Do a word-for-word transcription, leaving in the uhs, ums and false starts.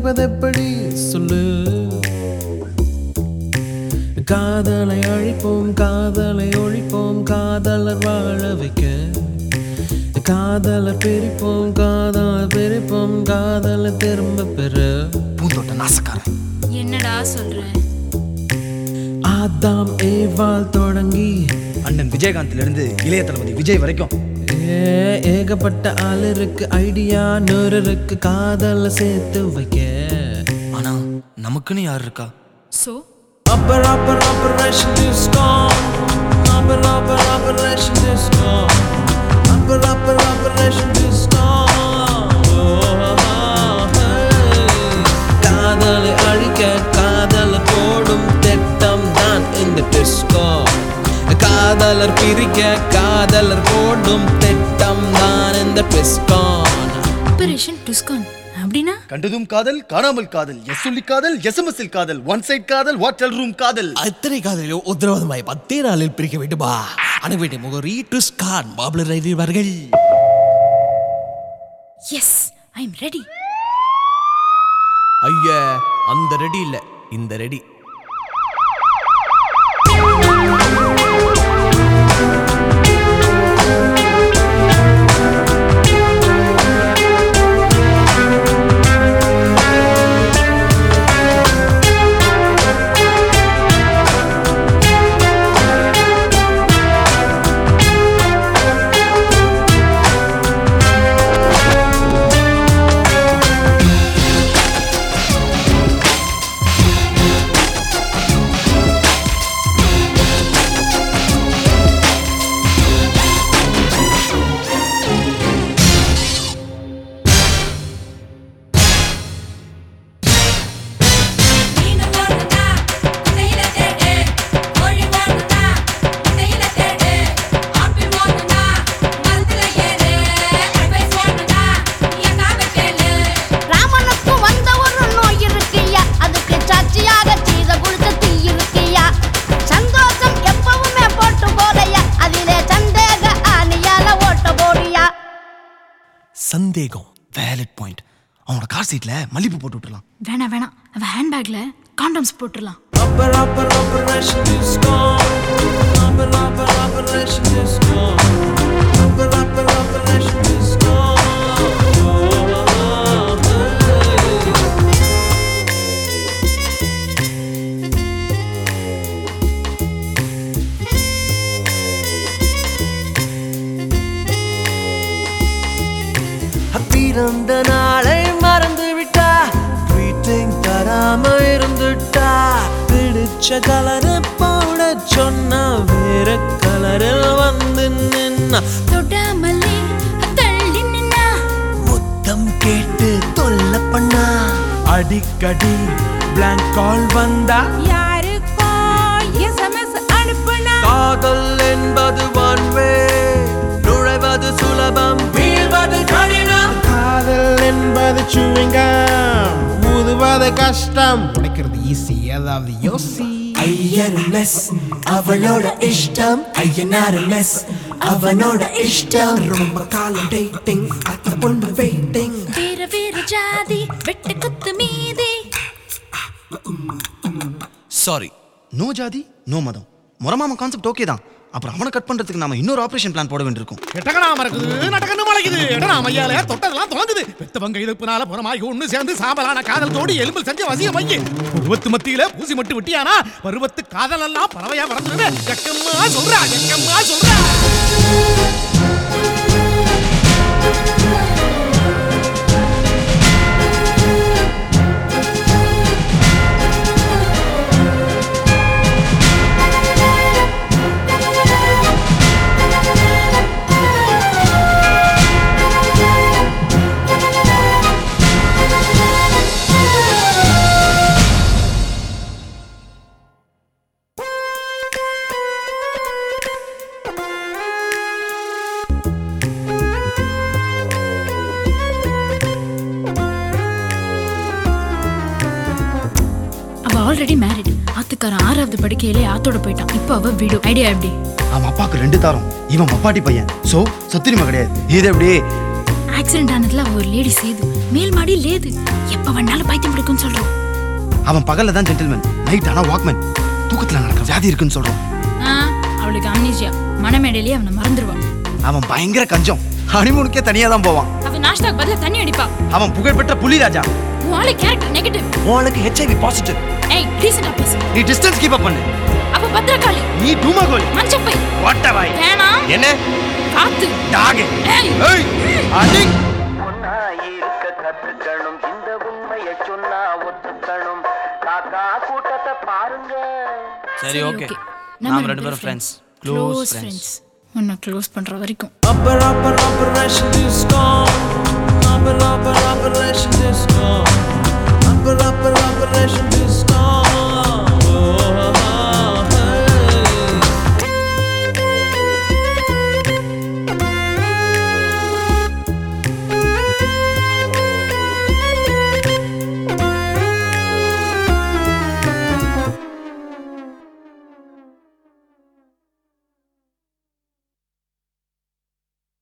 எப்படி சொல்லு. காதலை அழிப்போம் காதலை ஒழிப்போம் காதலர் வாழ வைக்க. காதலை பிரிப்போம் காதலை பிரிப்போம் காதலை திரும்ப பெற. பூந்தோட்ட நாசக்காரன் என்னடா சொல்ற? ஆதாம் ஏவாள் தொடங்கி அண்ணன் விஜயகாந்த்ல இருந்து இளைய தளபதி விஜய் வரைக்கும் ஏகப்பட்ட ஆள் இருக்கு. ஐடியா நூறு இருக்கு காதல சேர்த்து வைக்க. ஆனா நமக்குன்னு யார் இருக்கா? So Upper upper operation disco. Upper upper operation disco. Upper upper operation disco. காதலை அழிக்க காதலை போடும் திட்டம் தான் இந்த டிஸ்கோ. காதலர் பிரிக்க காதலர் போடும் திட்டம் தான் இந்த டிஸ்கோ. ஆபரேஷன் டிஸ்கான் அப்படினா கண்டதும் காதல் காணாமல் காதல் எஸ் சொல்லி காதல் எஸ்எம்எஸ்ஸில் காதல் ஒன் சைட் காதல் ஹோட்டல் ரூம் காதல். அத்தனை காதலில் உத்தரவாதமாய் பத்தே நாளில் பிரிக்க வேண்டுமா? அனுவேண்டிய முகரி டிஸ்கான் பாபுலர் அறிவார்கள். Yes I am ready. ஐயா அந்த ரெடி இல்ல இந்த ரெடி. சந்தேகம் வேலிட் பாயிண்ட். அவனோட கார் சீட்ல மல்லிப்பூ போட்டு விட்டுறலாம். வேணா வேணா அவ ஹேண்ட் பேக்ல காண்டம்ஸ் போட்டுறலாம். Upper upper operation disco. Upper upper operation disco. Upper upper operation disco. பிறந்த நாளை மறந்து விட்டா ட்வீட்டிங் தராம இருந்துட்டா. பிடிச்ச கலரு போட சொன்னா வேற கலரில் வந்து நின்னா. தொடாமலே தள்ளி நின்னா முத்தம் கேட்டு தொல்ல பண்ணா. அடிக்கடி பிளாங்க் கால் வந்தா யாருக்கோ எஸ்எம்எஸ் அனுப்புனா. காதல் என்பது ஒன் வே நுழைவது சுலபம் வீழ்வது கடினம். காதல் என்பது சுவிங்கம் ஊதுவது கஷ்டம் உடைக்கிறது ஈஸி. ஏதாவது யோசி. ஐயர் மெஸ் அவளோட இஷ்டம் ஐயனார் மெஸ் அவனோட இஷ்டம். ரொம்ப காலம் டேட்டிங் அத்த பொண்ணு வெயிட்டிங். வேற வேற ஜாதி வெட்டு குத்து மீதி. சாரி நோ ஜாதி நோ மதம். முறமாம கான்செப்ட் ஓகே தான். அப்புறம் அவனை கட் பண்றதுக்கு நாம இன்னொரு ஆபரேஷன் பிளான் போட வேண்டியிருக்கும். எட்டகனாம இருக்குது நடக்கன்னு மலைக்குது எடனா மையால தொட்டதெல்லாம் தொலைங்குது. பெத்தவங்க இழுப்புனால புறமாகி ஒண்ணு சேர்ந்து சாம்பலான காதல் தோடி எலும்பில் செஞ்ச வசிய மைய பருவத்து மத்தியில பூசி மட்டு விட்டியானா பருவத்து காதல் எல்லாம் பறவையா பறந்துருவே. எக்கம்மா சொல்றா எக்கம்மா சொல்றா. Already married. ஆத்துக்காரன் ஆறாவது படிக்கையிலே ஆத்தோட போயிட்டான். இப்போ அவ வீடு. ஐடியா எப்படி? அவன் அப்பாவுக்கு ரெண்டு தாரம். இவன் மப்பாட்டி பையன். சோ சத்துரிமை கிடையாது. இது எப்படி? ஆக்சிடென்ட் ஆனதுல அவ ஒரு லேடி சேது மேல் மாடி லேது எப்ப வேணாலும் பைத்தியம் பிடிக்கும்னு சொல்றோம். அவன் பகல்ல தான் ஜென்டில்மேன், நைட் ஆனா வாக்மேன். தூக்கத்துல நடக்கிற வியாதி இருக்குன்னு சொல்றோம். ஆ, அவளுக்கு அம்னீசியா, மனமேடையிலேயே அவனை மறந்துடுவான். அவன் பயங்கர கஞ்சம், ஹனிமூனுக்கே தனியா தான் போவான். அவன் நாஷ்டாக்கு பதிலா தண்ணி அடிப்பா. அவன் புகழ்பெற்ற புலி ராஜா. உன் ஆளு கேரக்டர் நெகட்டிவ். உனக்கு ஹெச்ஐவி பாசிட்டிவ். ஏய் டீசன்ட்டா பேசு. நீ டிஸ்டன்ஸ் கீப் அப் பண்ணு. அப்ப பத்ரகாளி. நீ டூமகோல். மஞ்சப்பை. வாட்டவாய். வேணா. என்ன? காத்து. டாக். ஏய். ஏய். அடிங். ஒன்னா இருக்க கத்துக்கணும், இந்த உண்மையை சொன்னா ஒத்துக்கணும். காக்கா கூட்டத்தை பாருங்க. சரி ஓகே, நாம ரெண்டு பேரும் ஃப்ரெண்ட்ஸ், க்ளோஸ் ஃப்ரெண்ட்ஸ். உன்னை க்ளோஸ் பண்ற வரைக்கும். Upper, upper, operation disco. Upper, upper, operation disco. Upper, upper, operation disco.